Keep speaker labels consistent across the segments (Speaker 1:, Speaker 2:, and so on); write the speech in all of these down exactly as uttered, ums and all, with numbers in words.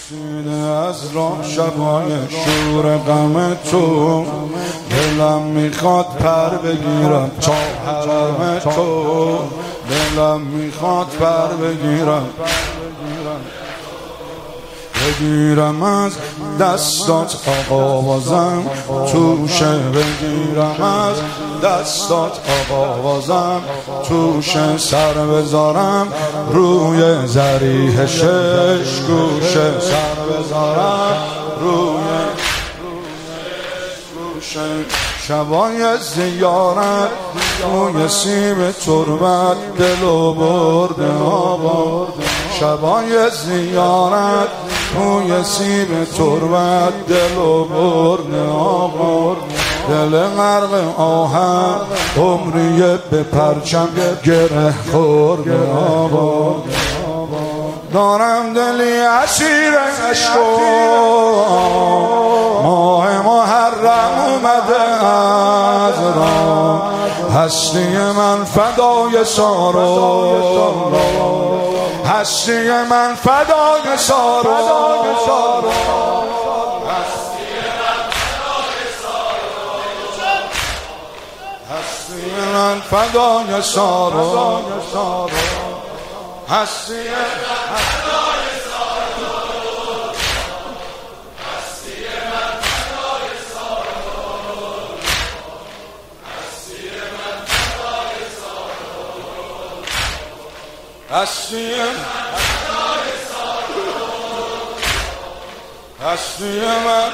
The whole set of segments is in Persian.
Speaker 1: رسیده از راه شبای شور غم تو، دلم میخواد پر بگیرم تا حرم تو، دلم میخواد پر بگیرم بگیرم از دستات آقا بازم توشه، بگیرم از دستات آقا بازم توشه، سر بذارم روی ضریح شش گوشه، سر بذارم روی شش گوشه. شبای زیارت روی سیب تربت دلو برده آقا، شبای زیارت روی سیب تربت دلو برده آقا، دل غرق آهن عمریه به پرچم گره خورده آقا، دارم دلی اسیر عشق، ماه محرم اومده از راه، هستی من فدای سارا، هستی من فدای سارا، هستی من فدای سارا، هستی هستی هستی من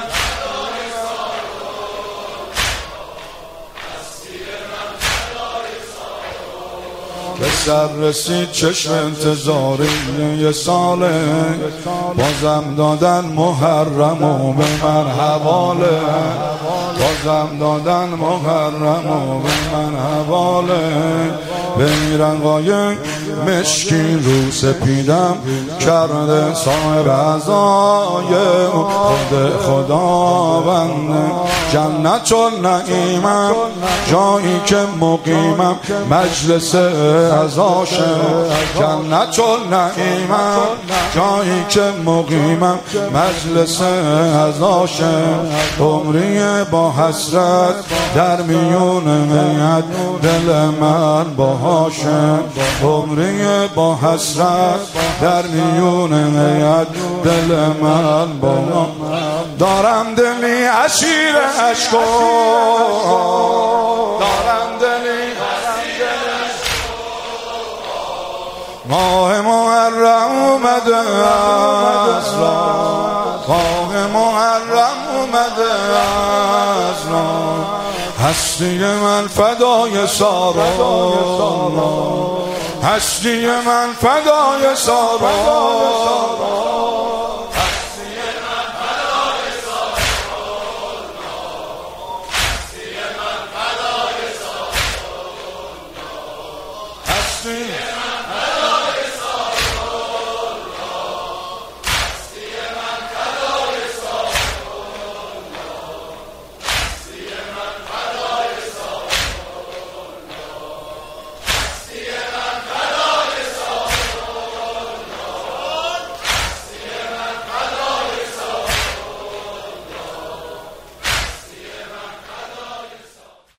Speaker 1: به سر رسید چشم انتظاری یه ساله، بازم دادن محرم و به من حواله، بازم دادن محرم و به من حواله، بمیرن قایق مشکی رو سپیدم کرده صاحب عزای خود خدا بنده، جنت النعیمم جایی که مقیمم مجلس عزاشه، جنت النعیمم جایی که مقیمم مجلس عزاشه، عمری با حسرت در میون میت دل من باهاشه، عمری با حسرت در میون میت دل من با، دارم دلی اسیر عشق، دارم دلی ماه محرم اومده از راه، ماه محرم اومده از راه، هستی من فدای سارا، هستی من فدای سارا، هستی من فدای سارا، هستی من فدای سارا، هستی